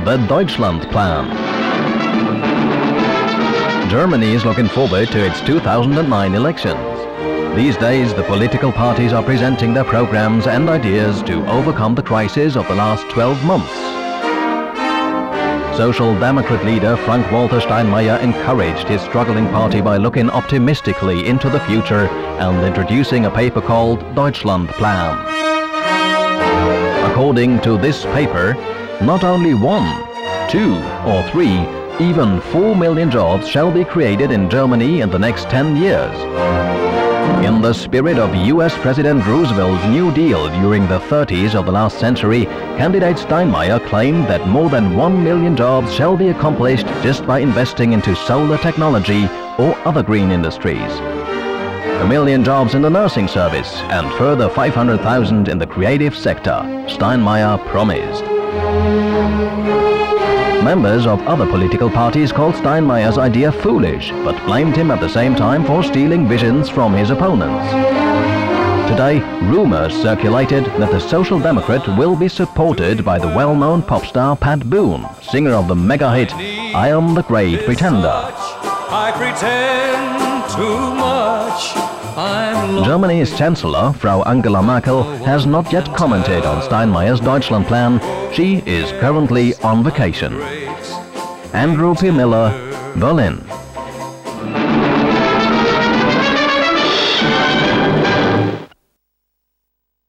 the Deutschland Plan. Germany is looking forward to its 2009 elections. These days, the political parties are presenting their programs and ideas to overcome the crisis of the last 12 months. Social Democrat leader Frank-Walter Steinmeier encouraged his struggling party by looking optimistically into the future and introducing a paper called Deutschland Plan. According to this paper, not only 1, 2 or 3, even 4 million jobs shall be created in Germany in the next 10 years. In the spirit of US President Roosevelt's New Deal during the 30s of the last century, candidate Steinmeier claimed that more than 1 million jobs shall be accomplished just by investing into solar technology or other green industries. 1 million jobs in the nursing service and further 500,000 in the creative sector, Steinmeier promised. Members of other political parties called Steinmeier's idea foolish, but blamed him at the same time for stealing visions from his opponents. Today, rumors circulated that the Social Democrat will be supported by the well-known pop star Pat Boone, singer of the mega hit I Am the Great Pretender. I pretend too much. Germany's Chancellor, Frau Angela Merkel, has not yet commented on Steinmeier's Deutschland Plan. She is currently on vacation. Andrew P. Miller, Berlin.